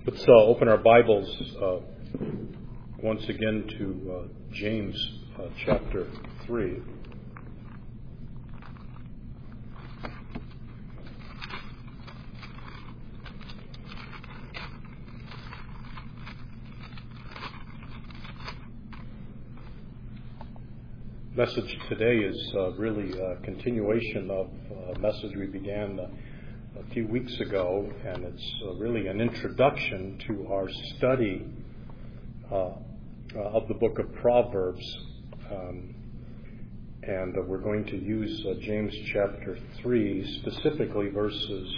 Let's open our Bibles once again to James chapter 3. Message today is really a continuation of a message we began a few weeks ago, and it's really an introduction to our study of the book of Proverbs. And we're going to use James chapter 3, specifically verses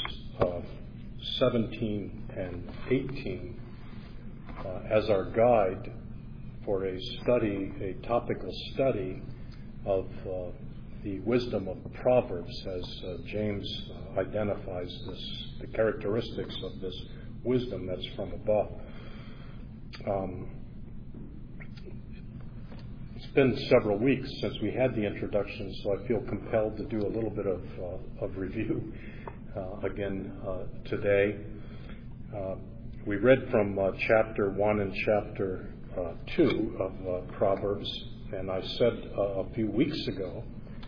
17 and 18, as our guide for a study, a topical study of the wisdom of Proverbs, as James identifies the characteristics of this wisdom that's from above. It's been several weeks since we had the introduction, so I feel compelled to do a little bit of review again today. We read from chapter 1 and chapter 2 of Proverbs, and I said a few weeks ago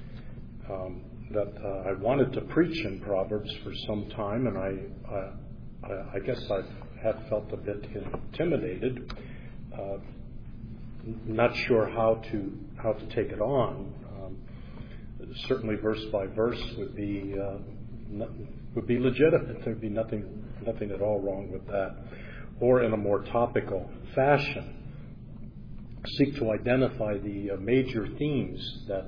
that I wanted to preach in Proverbs for some time, and I guess I have felt a bit intimidated, not sure how to take it on. Certainly, verse by verse would be legitimate. There'd be nothing at all wrong with that, or in a more topical fashion, seek to identify the major themes that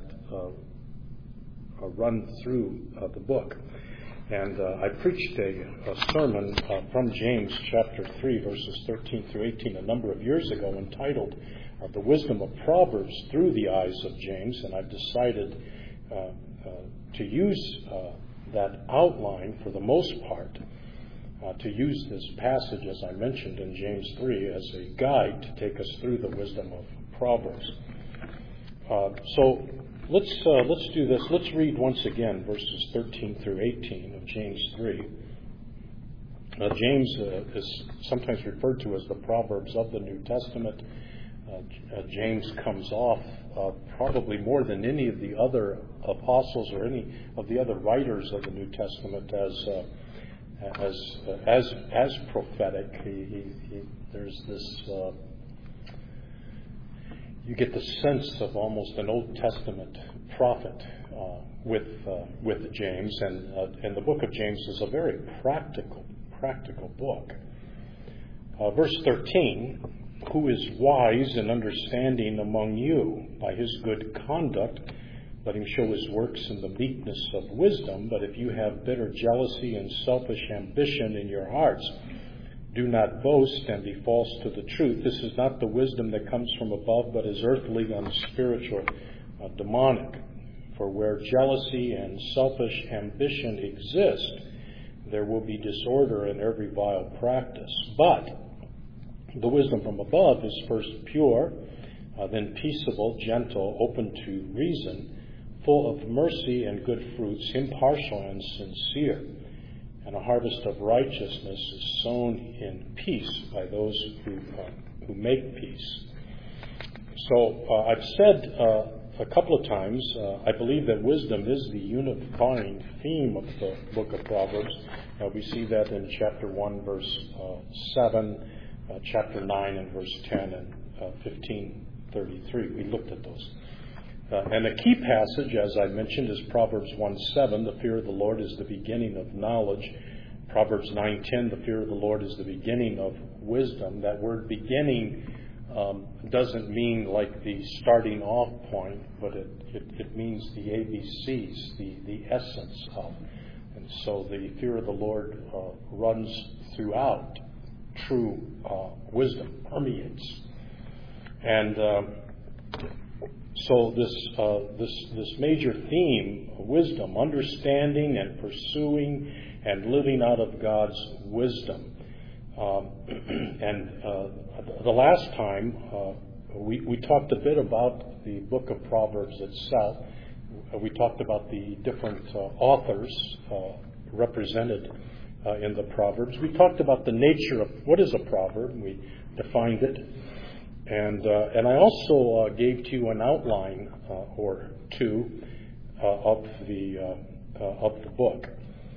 run through the book. And I preached a sermon from James chapter 3, verses 13 through 18, a number of years ago, entitled The Wisdom of Proverbs Through the Eyes of James, and I've decided to use that outline for the most part, to use this passage, as I mentioned in James 3, as a guide to take us through the wisdom of Proverbs. So let's do this. Let's read once again verses 13 through 18 of James 3. James is sometimes referred to as the Proverbs of the New Testament. James comes off probably more than any of the other apostles or any of the other writers of the New Testament as prophetic. There's this. You get the sense of almost an Old Testament prophet with James, and the book of James is a very practical book. Verse 13. Who is wise and understanding among you? By his good conduct, let him show his works in the meekness of wisdom. But if you have bitter jealousy and selfish ambition in your hearts, do not boast and be false to the truth. This is not the wisdom that comes from above, but is earthly, unspiritual, demonic. For where jealousy and selfish ambition exist, there will be disorder in every vile practice. But the wisdom from above is first pure, then peaceable, gentle, open to reason, full of mercy and good fruits, impartial and sincere. And a harvest of righteousness is sown in peace by those who make peace. So I've said a couple of times, I believe that wisdom is the unifying theme of the book of Proverbs. We see that in chapter 1, verse 7, chapter 9 and verse 10, and 15:33. We looked at those. And a key passage, as I mentioned, is Proverbs 1:7. The fear of the Lord is the beginning of knowledge. Proverbs 9:10. The fear of the Lord is the beginning of wisdom. That word beginning doesn't mean like the starting off point, but it means the ABCs, the essence of. And so the fear of the Lord runs throughout. True wisdom permeates. And so this major theme, wisdom, understanding and pursuing and living out of God's wisdom. And the last time we talked a bit about the book of Proverbs itself. We talked about the different authors represented in the Proverbs. We talked about the nature of what is a proverb, and we defined it. And I also gave to you an outline or two of the book.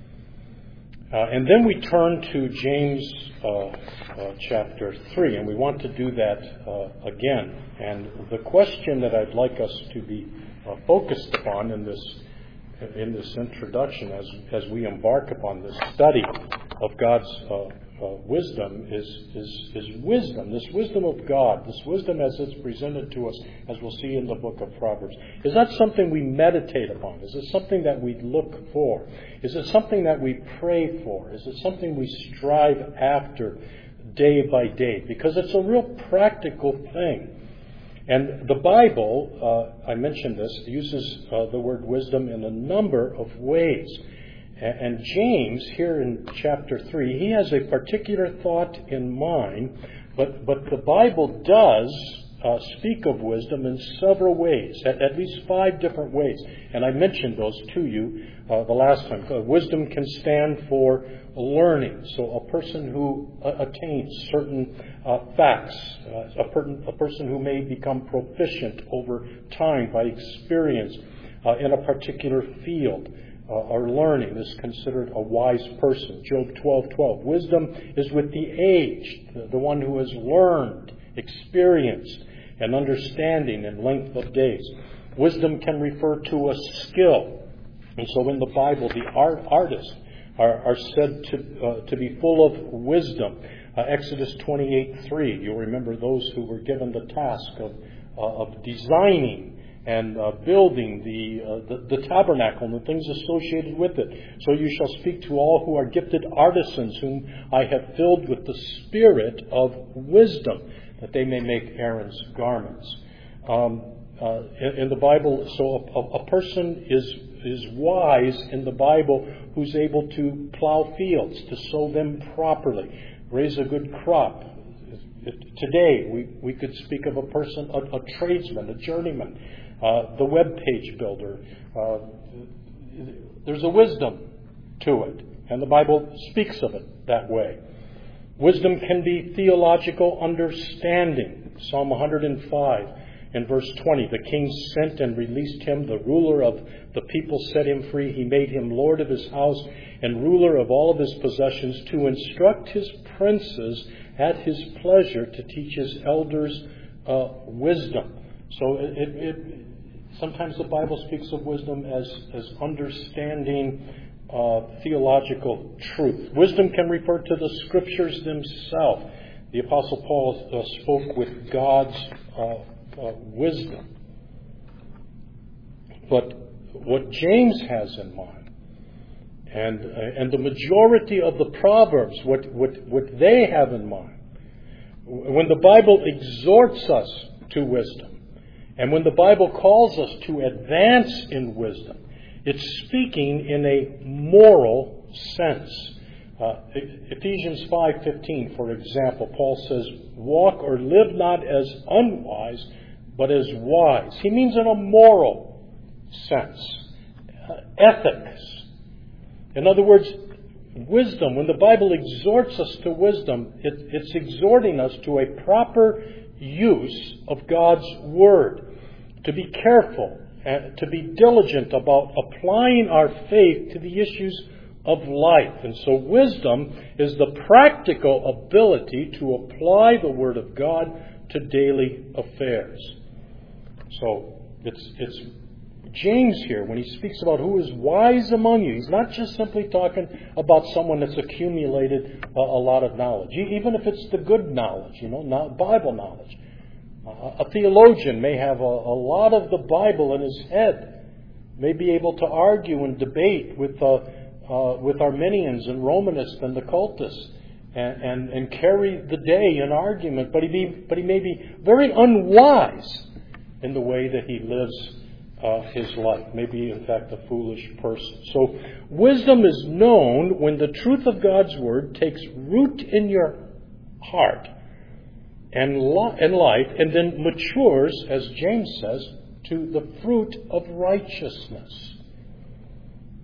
And then we turn to James chapter 3, and we want to do that again. And the question that I'd like us to be focused upon in this introduction as we embark upon this study of God's wisdom is wisdom. This wisdom of God, this wisdom as it's presented to us, as we'll see in the book of Proverbs. Is that something we meditate upon? Is it something that we look for? Is it something that we pray for? Is it something we strive after day by day? Because it's a real practical thing. And the Bible, I mentioned this, uses the word wisdom in a number of ways. And James, here in chapter 3, he has a particular thought in mind, but the Bible does speak of wisdom in several ways, at least 5 different ways. And I mentioned those to you the last time. Wisdom can stand for learning, so a person who attains certain facts, a person who may become proficient over time by experience in a particular field. Or learning is considered a wise person. Job 12:12. Wisdom is with the aged, the one who has learned, experienced, and understanding in length of days. Wisdom can refer to a skill. And so in the Bible, the artists are said to be full of wisdom. Exodus 28:3. You'll remember those who were given the task of designing and building the tabernacle and the things associated with it. So you shall speak to all who are gifted artisans, whom I have filled with the spirit of wisdom, that they may make Aaron's garments. In the Bible, so a person is wise in the Bible who's able to plow fields, to sow them properly, raise a good crop. Today, we could speak of a person, a tradesman, a journeyman, the web page builder. There's a wisdom to it, and the Bible speaks of it that way. Wisdom can be theological understanding. Psalm 105 in verse 20, the king sent and released him, the ruler of the people set him free. He made him lord of his house and ruler of all of his possessions, to instruct his princes at his pleasure, to teach his elders wisdom. So sometimes the Bible speaks of wisdom as understanding theological truth. Wisdom can refer to the Scriptures themselves. The Apostle Paul spoke with God's wisdom. But what James has in mind, and the majority of the Proverbs, what they have in mind, when the Bible exhorts us to wisdom, and when the Bible calls us to advance in wisdom, it's speaking in a moral sense. Ephesians 5:15, for example, Paul says, walk or live not as unwise, but as wise. He means in a moral sense. Ethics. In other words, wisdom, when the Bible exhorts us to wisdom, it's exhorting us to a proper use of God's Word. To be careful, and to be diligent about applying our faith to the issues of life. And so wisdom is the practical ability to apply the Word of God to daily affairs. So it's James here, when he speaks about who is wise among you, he's not just simply talking about someone that's accumulated a lot of knowledge, even if it's the good knowledge, not Bible knowledge. A theologian may have a lot of the Bible in his head, may be able to argue and debate with Arminians and Romanists and the cultists, and carry the day in argument, but he may be very unwise in the way that he lives his life. Maybe, in fact, a foolish person. So wisdom is known when the truth of God's Word takes root in your heart and life, and then matures, as James says, to the fruit of righteousness.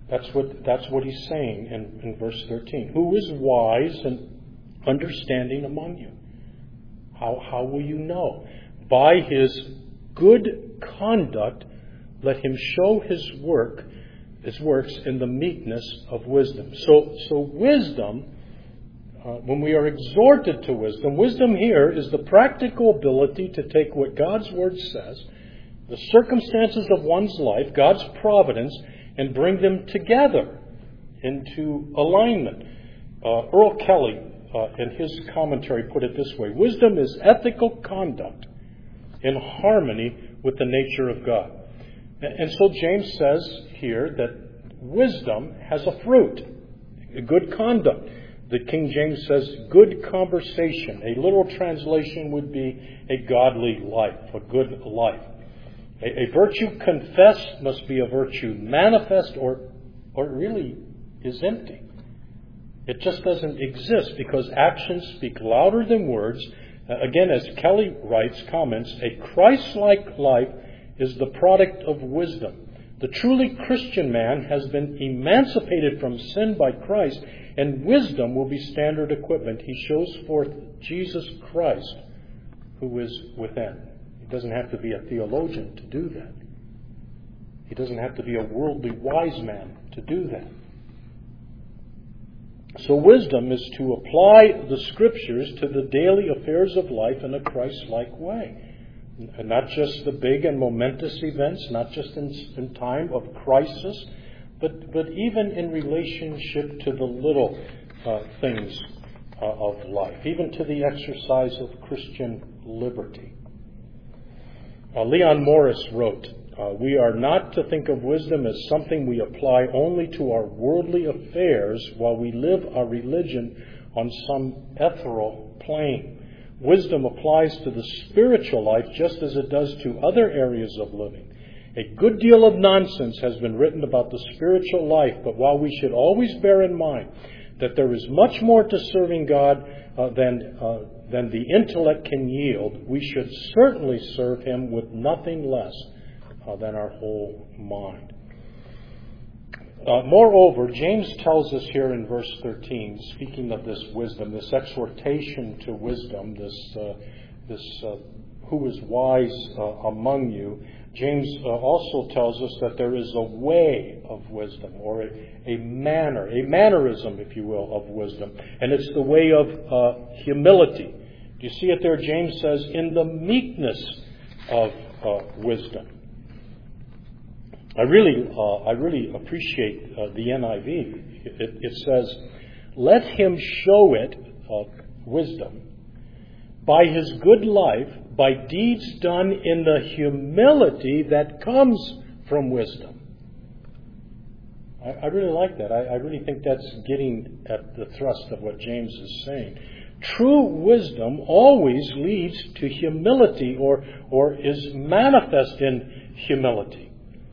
That's what he's saying in verse 13. Who is wise and understanding among you? How will you know? By his good conduct, let him show his works in the meekness of wisdom. So wisdom, when we are exhorted to wisdom here is the practical ability to take what God's Word says, the circumstances of one's life, God's providence, and bring them together into alignment. Earl Kelly, in his commentary, put it this way: wisdom is ethical conduct in harmony with the nature of God. And so James says here that wisdom has a fruit, a good conduct. The King James says good conversation. A literal translation would be a godly life, a good life. A virtue confessed must be a virtue manifest, or it really is empty. It just doesn't exist because actions speak louder than words. Again, as Kelly writes, comments, a Christ-like life is the product of wisdom. The truly Christian man has been emancipated from sin by Christ, and wisdom will be standard equipment. He shows forth Jesus Christ, who is within. He doesn't have to be a theologian to do that. He doesn't have to be a worldly wise man to do that. So wisdom is to apply the Scriptures to the daily affairs of life in a Christ-like way. And not just the big and momentous events, not just in time of crisis, but even in relationship to the little things of life, even to the exercise of Christian liberty. Leon Morris wrote, we are not to think of wisdom as something we apply only to our worldly affairs while we live our religion on some ethereal plane. Wisdom applies to the spiritual life just as it does to other areas of living. A good deal of nonsense has been written about the spiritual life, but while we should always bear in mind that there is much more to serving God than the intellect can yield, we should certainly serve Him with nothing less than our whole mind. Moreover, James tells us here in verse 13, speaking of this wisdom, this exhortation to wisdom, this who is wise among you, James also tells us that there is a way of wisdom, or a mannerism, if you will, of wisdom. And it's the way of humility. Do you see it there? James says, in the meekness of wisdom. I really appreciate the NIV. It says, let him show it, wisdom, by his good life, by deeds done in the humility that comes from wisdom. I really like that. I really think that's getting at the thrust of what James is saying. True wisdom always leads to humility, or is manifest in humility.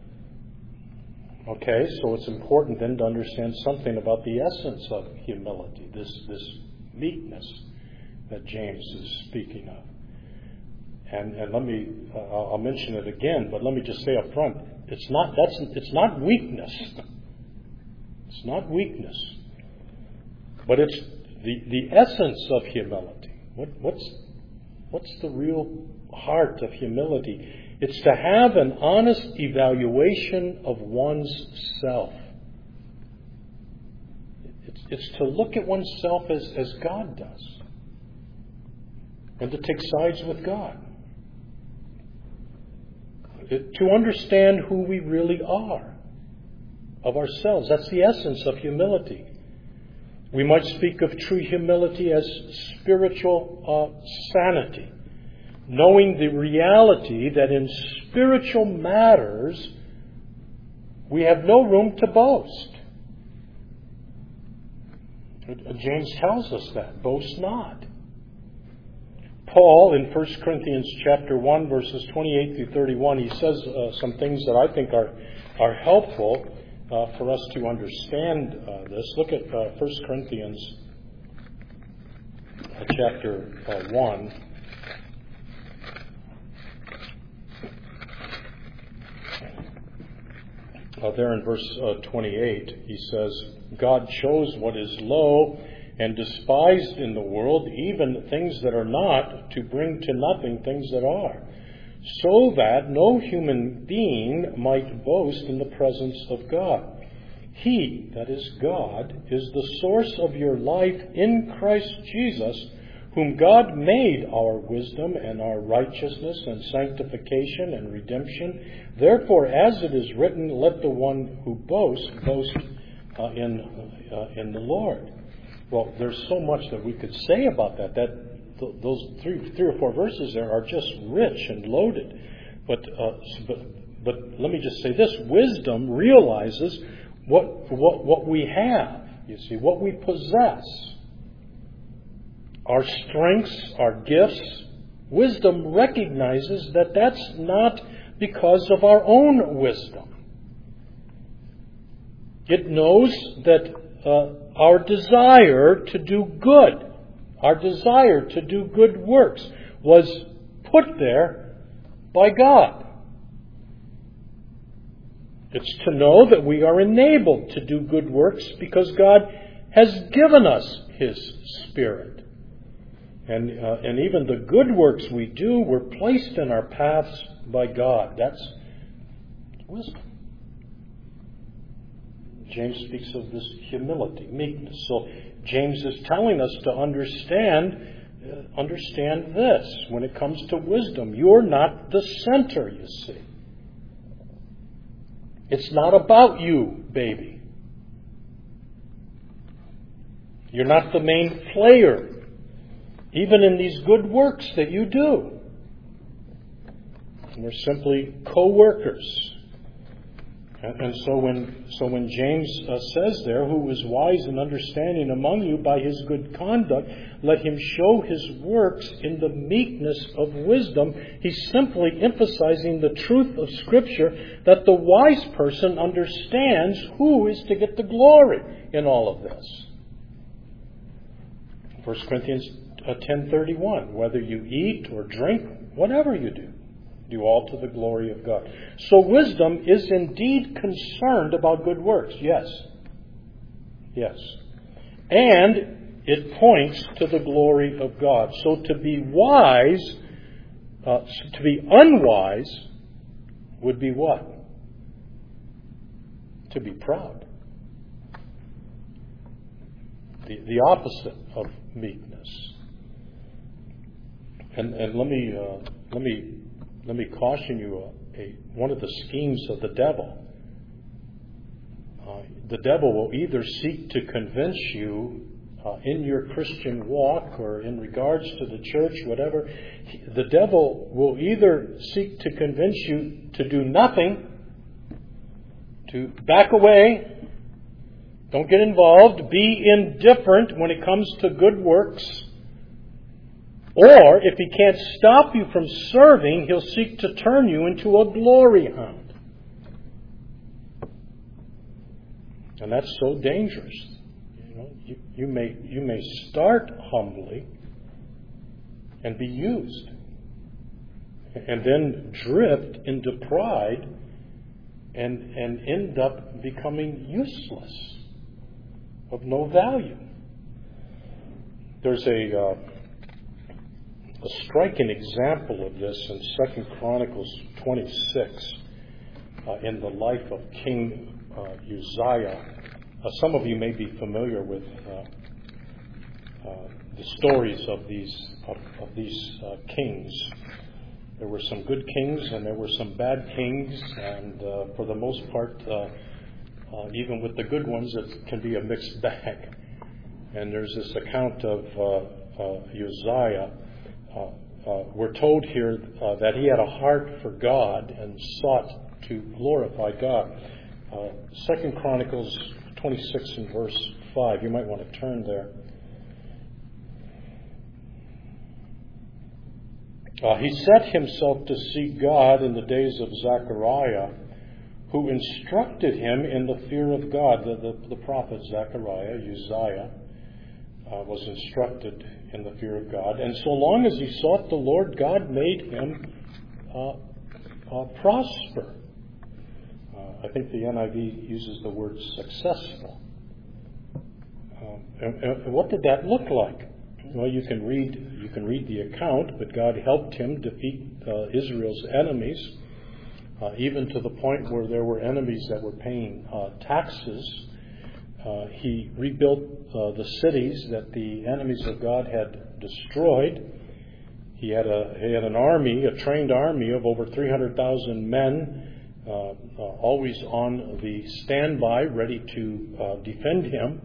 Okay, so it's important then to understand something about the essence of humility, this meekness that James is speaking of. And I'll mention it again, but let me just say up front, it's not weakness. It's not weakness. But it's the essence of humility. What's the real heart of humility? It's to have an honest evaluation of one's self. It's to look at oneself as God does. And to take sides with God. To understand who we really are of ourselves. That's the essence of humility. We might speak of true humility as spiritual sanity. Knowing the reality that in spiritual matters we have no room to boast. James tells us that. Boast not. Paul, in 1 Corinthians chapter 1, verses 28 through 31, he says some things that I think are helpful for us to understand this. Look at 1 Corinthians chapter 1. there in verse 28, he says, God chose what is low and despised in the world, even things that are not, to bring to nothing things that are, so that no human being might boast in the presence of God. He, that is God, is the source of your life in Christ Jesus, whom God made our wisdom and our righteousness and sanctification and redemption. Therefore, as it is written, let the one who boasts boast in the Lord. Well, there's so much that we could say about that. Those three or four verses there are just rich and loaded. But let me just say this: wisdom realizes what we have. You see, what we possess. Our strengths, our gifts. Wisdom recognizes that that's not because of our own wisdom. It knows that our desire to do good, our desire to do good works, was put there by God. It's to know that we are enabled to do good works because God has given us His Spirit. And even the good works we do were placed in our paths by God. That's wisdom. James speaks of this humility, meekness. So James is telling us to understand this when it comes to wisdom. You're not the center, you see. It's not about you, baby. You're not the main player, even in these good works that you do. We're simply co-workers. And so when James says there, who is wise and understanding among you by his good conduct, let him show his works in the meekness of wisdom, he's simply emphasizing the truth of Scripture that the wise person understands who is to get the glory in all of this. 1 Corinthians 10:31, whether you eat or drink, whatever you do all to the glory of God. So wisdom is indeed concerned about good works. Yes. And it points to the glory of God. So to be wise, to be unwise would be what? To be proud. The opposite of meekness. And let me caution you, one of the schemes of the devil. The devil will either seek to convince you in your Christian walk or in regards to the church, whatever. The devil will either seek to convince you to do nothing, to back away, don't get involved, be indifferent when it comes to good works. Or, if he can't stop you from serving, he'll seek to turn you into a glory hound. And that's so dangerous. You may start humbly and be used, and then drift into pride and end up becoming useless, of no value. There's a striking example of this in 2 Chronicles 26 in the life of King Uzziah. Some of you may be familiar with the stories of these kings. There were some good kings and there were some bad kings, and for the most part, even with the good ones, it can be a mixed bag. And there's this account of Uzziah. We're told here that he had a heart for God and sought to glorify God. 2 Chronicles 26 and verse 5. You might want to turn there. He set himself to seek God in the days of Zechariah, who instructed him in the fear of God. The prophet Zechariah, Uzziah, was instructed in the fear of God. And so long as he sought the Lord, God made him prosper. I think the NIV uses the word successful. And what did that look like? Well, you can read the account, but God helped him defeat Israel's enemies, even to the point where there were enemies that were paying taxes. He rebuilt the cities that the enemies of God had destroyed. He had an army, a trained army of over 300,000 men, always on the standby, ready to defend him.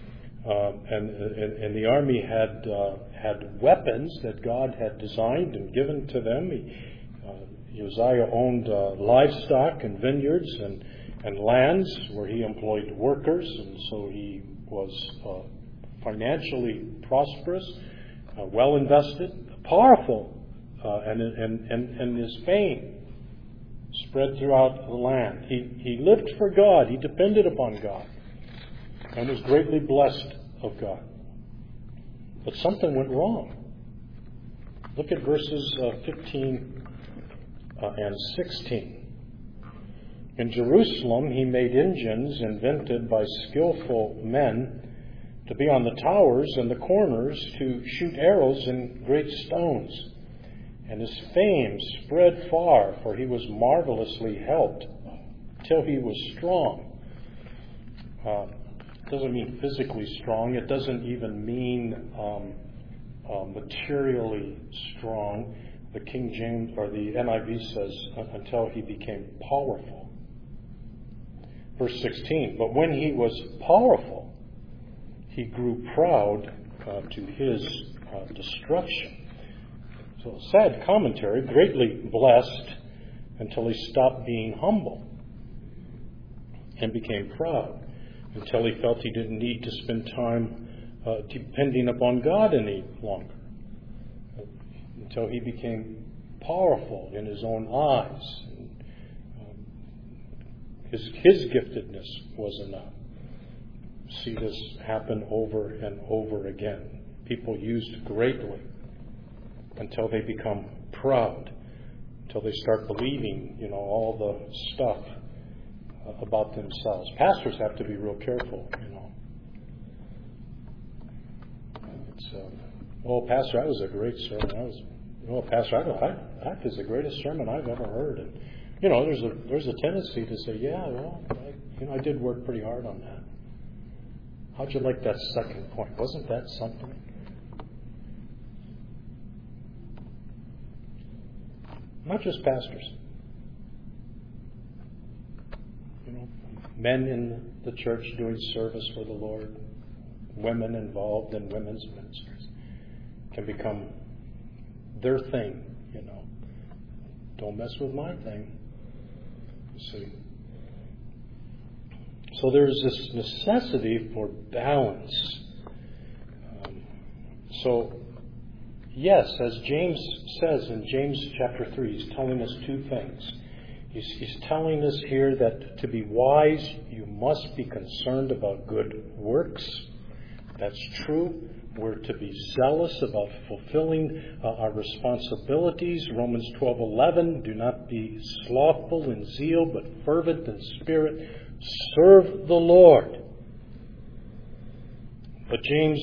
And the army had weapons that God had designed and given to them. Uzziah owned livestock and vineyards and lands where he employed workers, and so he was financially prosperous, well invested, powerful, and his fame spread throughout the land. He lived for God. He depended upon God and was greatly blessed of God. But something went wrong. Look at verses 15 and 16. In Jerusalem, he made engines invented by skillful men to be on the towers and the corners to shoot arrows and great stones. And his fame spread far, for he was marvelously helped till he was strong. It doesn't mean physically strong. It doesn't even mean materially strong. The King James or the NIV says until he became powerful. Verse 16, but when he was powerful, he grew proud to his destruction. So sad commentary, greatly blessed until he stopped being humble and became proud, until he felt he didn't need to spend time depending upon God any longer, until he became powerful in his own eyes. His giftedness was enough. See this happen over and over again. People used greatly until they become proud, until they start believing, all the stuff about themselves. Pastors have to be real careful, It's, Pastor, that was a great sermon. Pastor, that is the greatest sermon I've ever heard. And there's a tendency to say, I did work pretty hard on that. How'd you like that second point? Wasn't that something? Not just pastors. Men in the church doing service for the Lord, women involved in women's ministries can become their thing, Don't mess with my thing. See. So there's this necessity for balance. Yes, as James says in James chapter 3, he's telling us two things. He's telling us here that to be wise, you must be concerned about good works. That's true. We're to be zealous about fulfilling our responsibilities. Romans 12:11, do not be slothful in zeal, but fervent in spirit. Serve the Lord. But James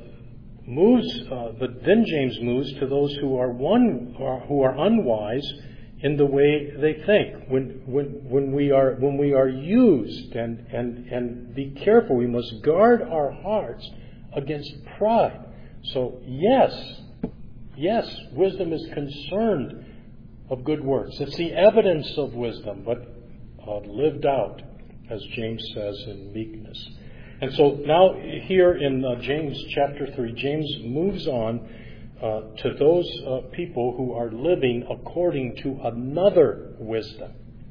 James moves to those who are unwise in the way they think. When we are used, and be careful, we must guard our hearts against pride. So yes, wisdom is concerned of good works. It's the evidence of wisdom, but lived out, as James says, in meekness. And so now here in James chapter 3, James moves on to those people who are living according to another wisdom,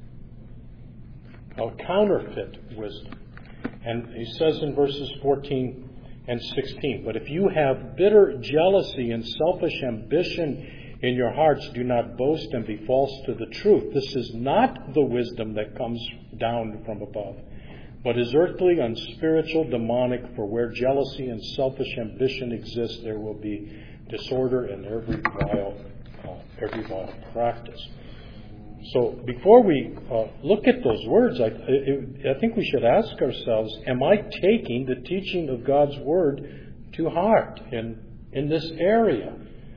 a counterfeit wisdom. And he says in verses 14 and 16, but if you have bitter jealousy and selfish ambition in your hearts, do not boast and be false to the truth. This is not the wisdom that comes down from above, but is earthly, unspiritual, demonic. For where jealousy and selfish ambition exist, there will be disorder and every vile practice. So before we look at those words, I think we should ask ourselves, am I taking the teaching of God's Word to heart in this area?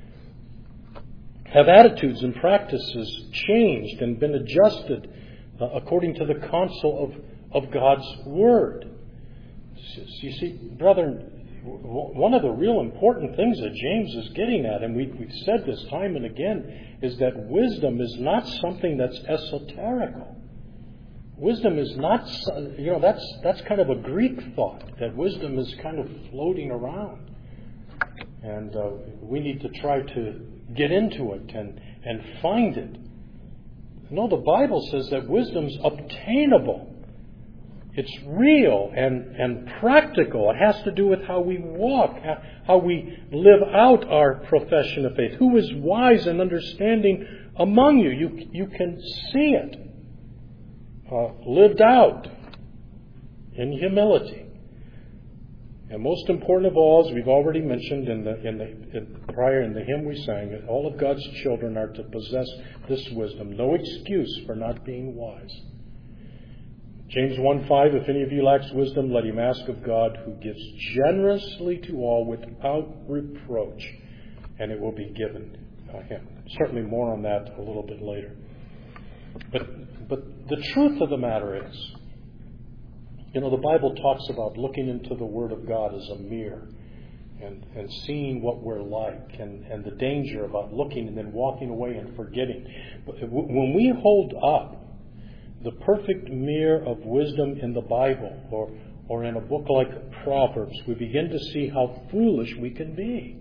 Have attitudes and practices changed and been adjusted according to the counsel of God's Word? You see, brethren, one of the real important things that James is getting at, and we've said this time and again, is that wisdom is not something that's esoterical. Wisdom is not, that's kind of a Greek thought, that wisdom is kind of floating around. And we need to try to get into it and find it. No, the Bible says that wisdom's obtainable. It's real and practical. It has to do with how we walk, how we live out our profession of faith. Who is wise and understanding among you? You can see it lived out in humility. And most important of all, as we've already mentioned in the hymn we sang, that all of God's children are to possess this wisdom. No excuse for not being wise. James 1:5, if any of you lacks wisdom, let him ask of God, who gives generously to all without reproach, and it will be given him. Certainly more on that a little bit later. But the truth of the matter is, the Bible talks about looking into the Word of God as a mirror and seeing what we're like and the danger about looking and then walking away and forgetting. But when we hold up the perfect mirror of wisdom in the Bible or in a book like Proverbs, we begin to see how foolish we can be.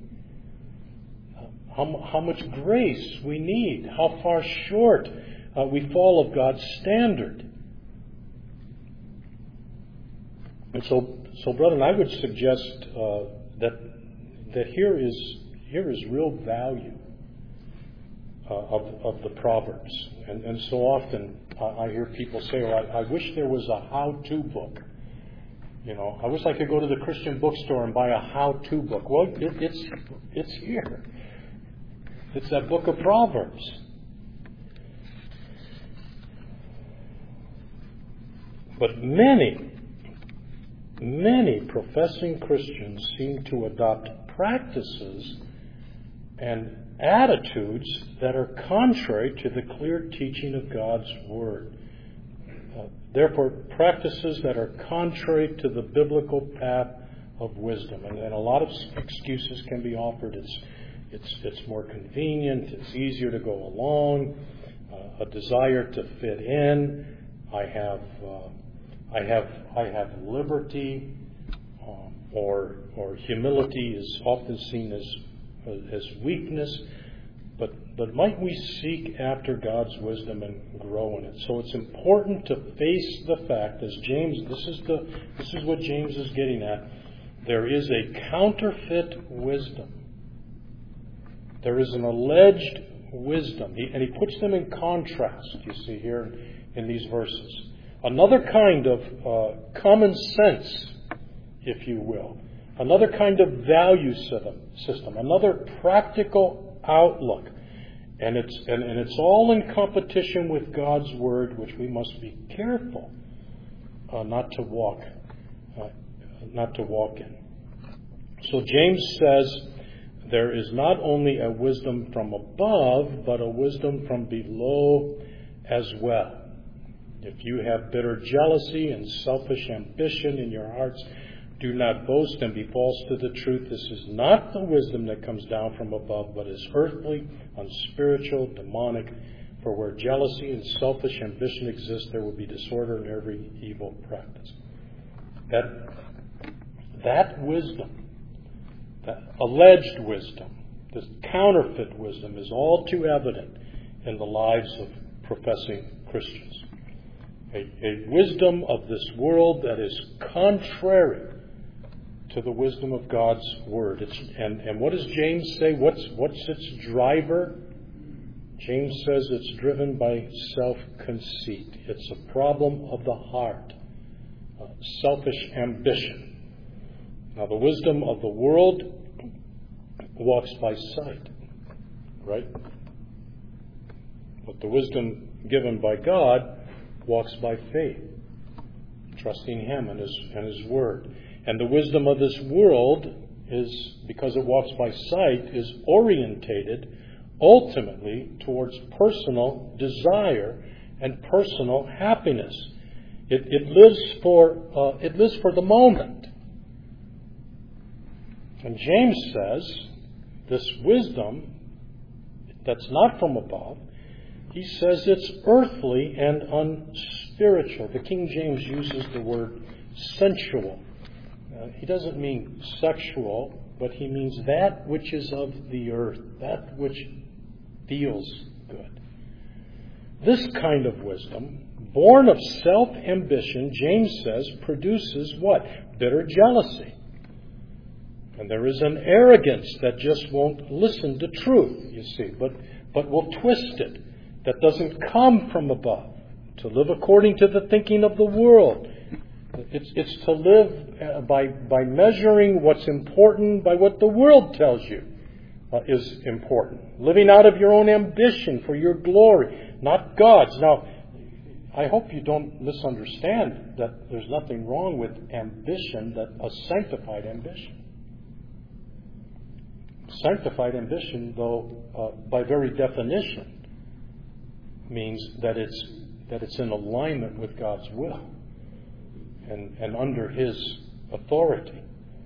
How much grace we need. How far short we fall of God's standard. And so, brethren, I would suggest that here is real value of the Proverbs. And so often I hear people say, I wish there was a how-to book. I wish I could go to the Christian bookstore and buy a how-to book. Well, it's here. It's that book of Proverbs. But many professing Christians seem to adopt practices and attitudes that are contrary to the clear teaching of God's Word. Therefore, practices that are contrary to the biblical path of wisdom. And a lot of excuses can be offered. It's more convenient. It's easier to go along. A desire to fit in. I have liberty, or humility is often seen as weakness, but might we seek after God's wisdom and grow in it? So it's important to face the fact, as James, this is what James is getting at. There is a counterfeit wisdom. There is an alleged wisdom, and he puts them in contrast. You see here in these verses. Another kind of common sense, if you will. Another kind of value system. Another practical outlook. And it's all in competition with God's Word, which we must be careful not to walk in. So James says there is not only a wisdom from above, but a wisdom from below as well. If you have bitter jealousy and selfish ambition in your hearts, do not boast and be false to the truth. This is not the wisdom that comes down from above, but is earthly, unspiritual, demonic. For where jealousy and selfish ambition exist, there will be disorder in every evil practice. That wisdom, that alleged wisdom, this counterfeit wisdom, is all too evident in the lives of professing Christians. A wisdom of this world that is contrary to the wisdom of God's Word. And what does James say? What's its driver? James says it's driven by self-conceit. It's a problem of the heart. Selfish ambition. Now, the wisdom of the world walks by sight, right? But the wisdom given by God walks by faith, trusting Him and His Word. And the wisdom of this world is, because it walks by sight, is orientated ultimately towards personal desire and personal happiness. It lives for the moment. And James says this wisdom that's not from above, he says it's earthly and unspiritual. The King James uses the word sensual. He doesn't mean sexual, but he means that which is of the earth, that which feels good. This kind of wisdom, born of self-ambition, James says, produces what? Bitter jealousy. And there is an arrogance that just won't listen to truth, you see, but will twist it, that doesn't come from above, to live according to the thinking of the world. It's to live by measuring what's important by what the world tells you is important. Living out of your own ambition for your glory, not God's. Now, I hope you don't misunderstand that there's nothing wrong with ambition, that a sanctified ambition. Sanctified ambition, though, by very definition, means that it's in alignment with God's will and under His authority.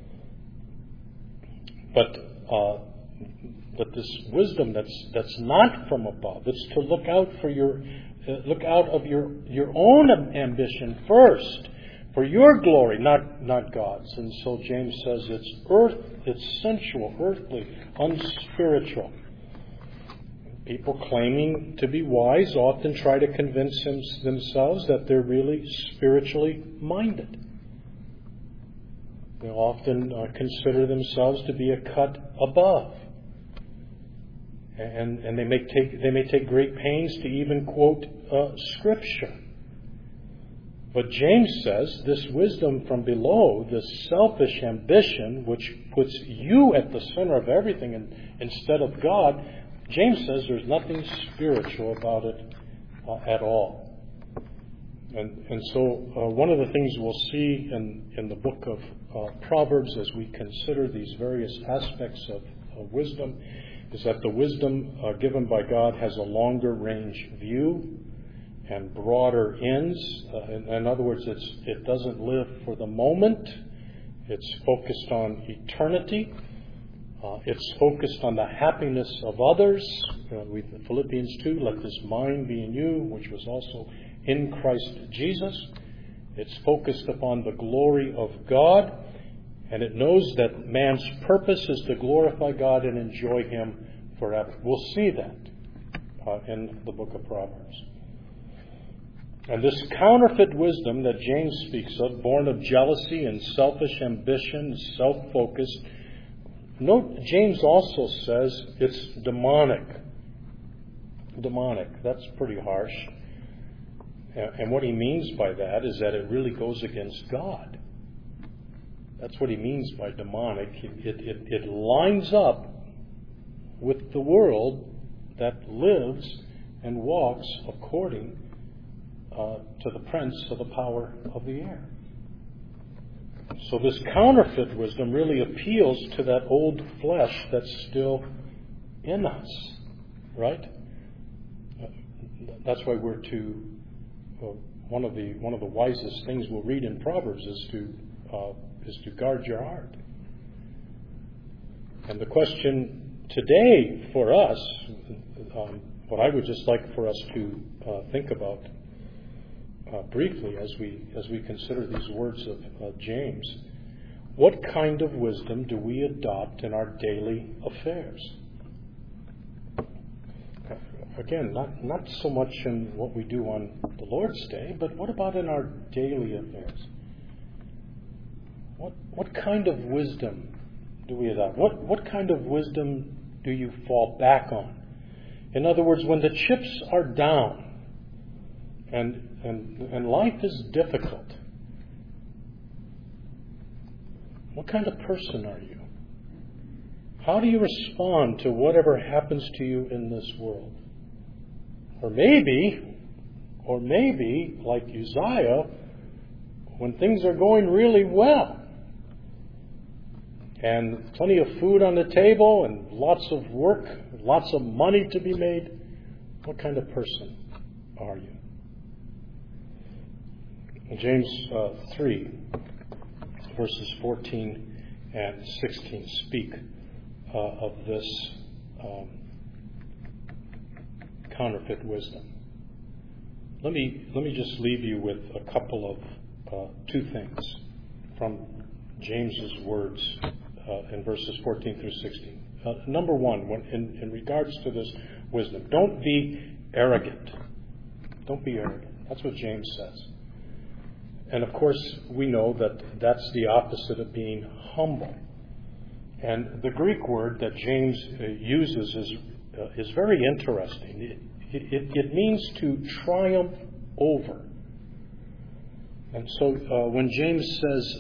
But this wisdom that's not from above, it's to look out of your own ambition first, for your glory, not God's. And so James says it's sensual, earthly, unspiritual. People claiming to be wise often try to convince themselves that they're really spiritually minded. They often consider themselves to be a cut above. And they may take great pains to even quote Scripture. But James says this wisdom from below, this selfish ambition, which puts you at the center of everything instead of God, James says there's nothing spiritual about it at all. And so one of the things we'll see in the book of Proverbs as we consider these various aspects of wisdom is that the wisdom given by God has a longer range view and broader ends. In other words, it doesn't live for the moment. It's focused on eternity. It's focused on the happiness of others. Philippians 2, let this mind be in you, which was also in Christ Jesus. It's focused upon the glory of God. And it knows that man's purpose is to glorify God and enjoy Him forever. We'll see that in the book of Proverbs. And this counterfeit wisdom that James speaks of, born of jealousy and selfish ambition, self-focused, note James also says it's demonic. Demonic, that's pretty harsh. And what he means by that is that it really goes against God. That's what he means by demonic. It lines up with the world that lives and walks according to the prince of the power of the air. So this counterfeit wisdom really appeals to that old flesh that's still in us, right? That's why we're to one of the wisest things we'll read in Proverbs is to guard your heart. And the question today for us, what I would just like for us to think about briefly as we consider these words of James, what kind of wisdom do we adopt in our daily affairs? Again, not so much in what we do on the Lord's Day, but what about in our daily affairs? What kind of wisdom do we adopt? What kind of wisdom do you fall back on? In other words, when the chips are down and life is difficult, what kind of person are you? How do you respond to whatever happens to you in this world? Or maybe Or maybe, like Uzziah, when things are going really well and plenty of food on the table and lots of work, lots of money to be made, what kind of person are you? James 3, verses 14 and 16 speak of this counterfeit wisdom. Let me just leave you with a couple of two things from James's words in verses 14 through 16. Number one, in regards to this wisdom, don't be arrogant. Don't be arrogant. That's what James says. And of course, we know that that's the opposite of being humble. And the Greek word that James uses is very interesting. It means to triumph over. And so when James says,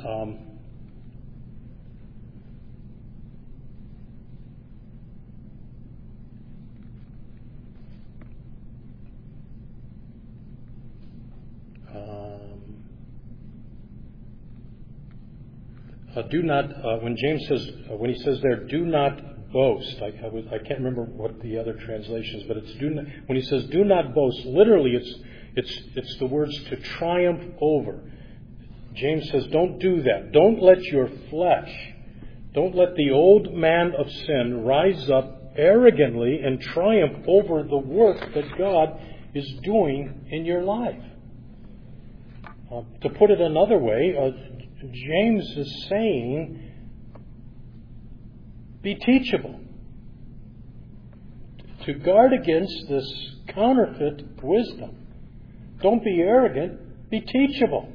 when he says there, do not boast. I can't remember what the other translation is, but it's when he says do not boast, literally it's the words to triumph over. James says don't do that. Don't let your flesh, don't let the old man of sin rise up arrogantly and triumph over the work that God is doing in your life. To put it another way, James is saying, be teachable. To guard against this counterfeit wisdom. Don't be arrogant, be teachable.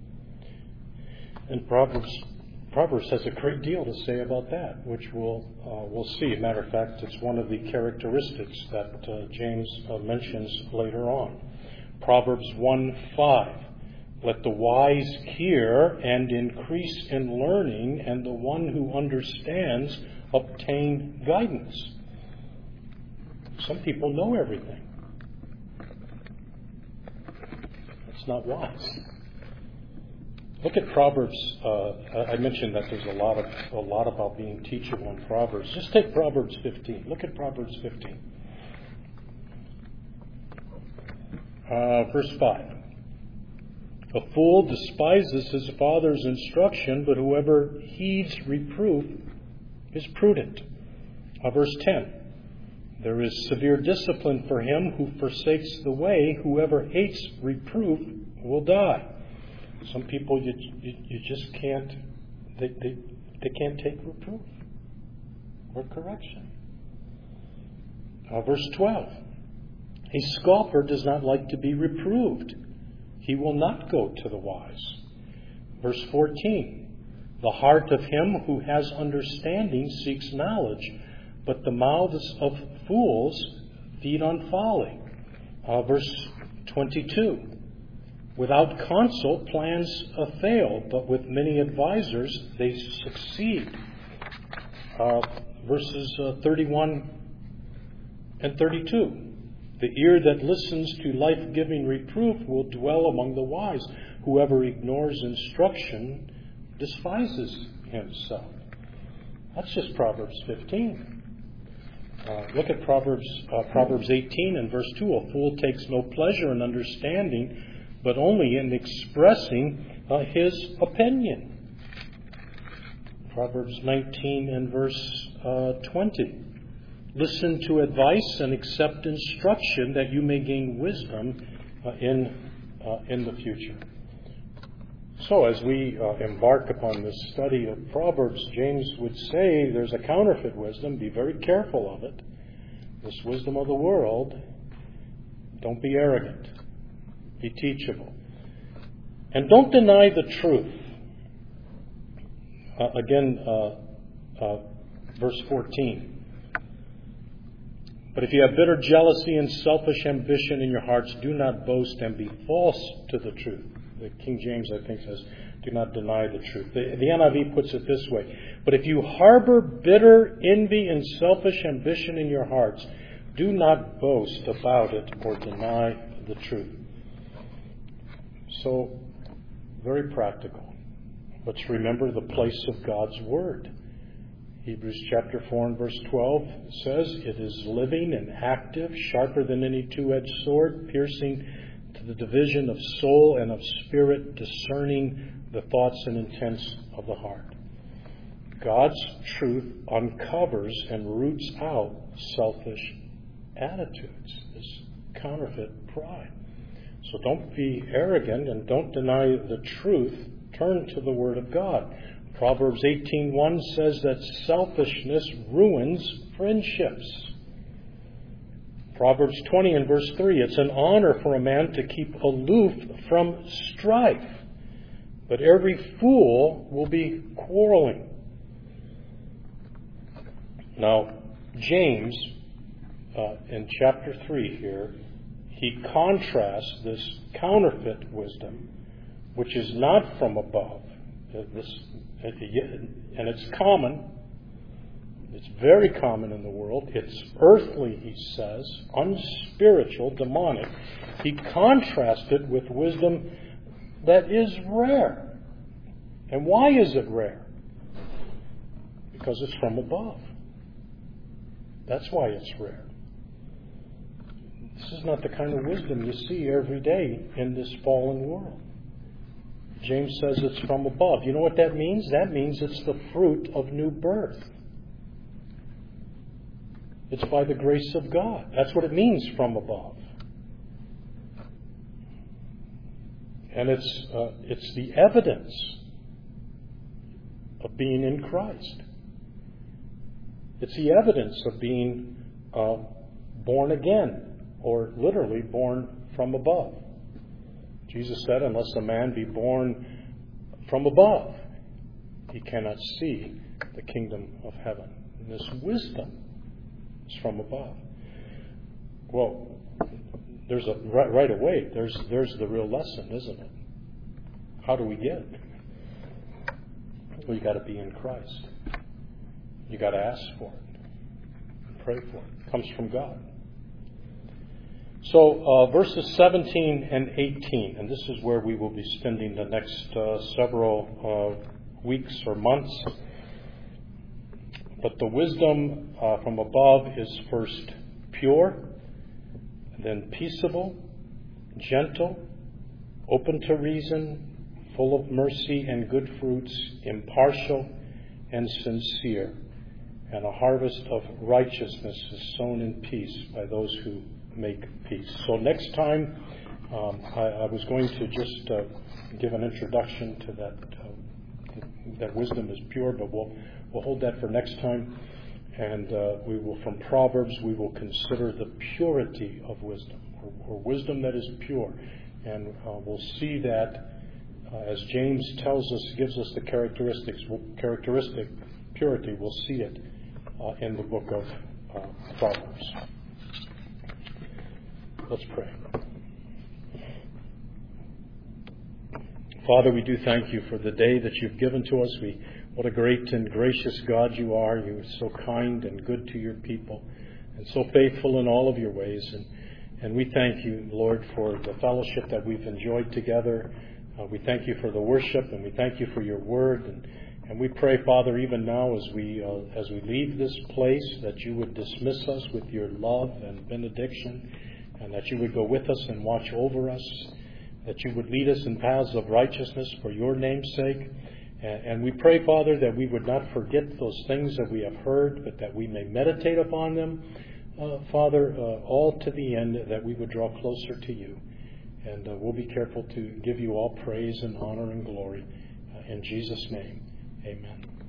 And Proverbs has a great deal to say about that, which we'll see. Matter of fact, it's one of the characteristics that James mentions later on. Proverbs 1:5. Let the wise hear and increase in learning, and the one who understands obtain guidance. Some people know everything. That's not wise. Look at Proverbs. I mentioned that there's a lot about being teachable in Proverbs. Just take Proverbs 15. Look at Proverbs 15. Verse 5. A fool despises his father's instruction, but whoever heeds reproof is prudent. Verse 10. There is severe discipline for him who forsakes the way. Whoever hates reproof will die. Some people you just can't, they can't take reproof or correction. Verse 12. A scoffer does not like to be reproved. He will not go to the wise. Verse 14. The heart of him who has understanding seeks knowledge, but the mouths of fools feed on folly. Verse 22. Without counsel, plans fail, but with many advisors, they succeed. Verses 31 and 32. The ear that listens to life-giving reproof will dwell among the wise. Whoever ignores instruction despises himself. That's just Proverbs 15. Look at Proverbs 18 and verse 2. A fool takes no pleasure in understanding, but only in expressing his opinion. Proverbs 19 and verse 20. Listen to advice and accept instruction that you may gain wisdom in the future. So as we embark upon this study of Proverbs, James would say there's a counterfeit wisdom. Be very careful of it. This wisdom of the world. Don't be arrogant. Be teachable. And don't deny the truth. Verse 14. But if you have bitter jealousy and selfish ambition in your hearts, do not boast and be false to the truth. The King James, I think, says, do not deny the truth. The NIV puts it this way. But if you harbor bitter envy and selfish ambition in your hearts, do not boast about it or deny the truth. So, very practical. Let's remember the place of God's Word. Hebrews chapter 4 and verse 12 says, "It is living and active, sharper than any two-edged sword, piercing to the division of soul and of spirit, discerning the thoughts and intents of the heart." God's truth uncovers and roots out selfish attitudes, this counterfeit pride. So don't be arrogant and don't deny the truth. Turn to the Word of God. Proverbs 18:1 says that selfishness ruins friendships. Proverbs 20 and verse 3, "It's an honor for a man to keep aloof from strife, but every fool will be quarreling." Now, James, in chapter 3 here, he contrasts this counterfeit wisdom, which is not from above. And it's common. It's very common in the world. It's earthly, he says, unspiritual, demonic. He contrasts it with wisdom that is rare. And why is it rare? Because it's from above. That's why it's rare. This is not the kind of wisdom you see every day in this fallen world. James says it's from above. You know what that means? That means it's the fruit of new birth. It's by the grace of God. That's what it means, from above. And it's the evidence of being in Christ. It's the evidence of being born again, or literally born from above. Jesus said, "Unless a man be born from above, he cannot see the kingdom of heaven." And this wisdom is from above. Well, there's right away, there's the real lesson, isn't it? How do we get it? Well, you got to be in Christ. You got to ask for it and pray for it. It comes from God. So verses 17 and 18, and this is where we will be spending the next several weeks or months. But the wisdom from above is first pure, then peaceable, gentle, open to reason, full of mercy and good fruits, impartial and sincere. And a harvest of righteousness is sown in peace by those who make peace. So next time, I was going to just give an introduction to that wisdom is pure, but we'll hold that for next time. And we will, from Proverbs, we will consider the purity of wisdom, or wisdom that is pure. And we'll see that, as James tells us, gives us the characteristic purity, we'll see it in the book of Proverbs. Let's pray. Father, we do thank you for the day that you've given to us. What a great and gracious God you are. You are so kind and good to your people and so faithful in all of your ways. And we thank you, Lord, for the fellowship that we've enjoyed together. We thank you for the worship, and we thank you for your word. And we pray, Father, even now as we leave this place, that you would dismiss us with your love and benediction, and that you would go with us and watch over us, that you would lead us in paths of righteousness for your name's sake. And we pray, Father, that we would not forget those things that we have heard, but that we may meditate upon them, Father, all to the end, that we would draw closer to you. And we'll be careful to give you all praise and honor and glory. In Jesus' name, amen.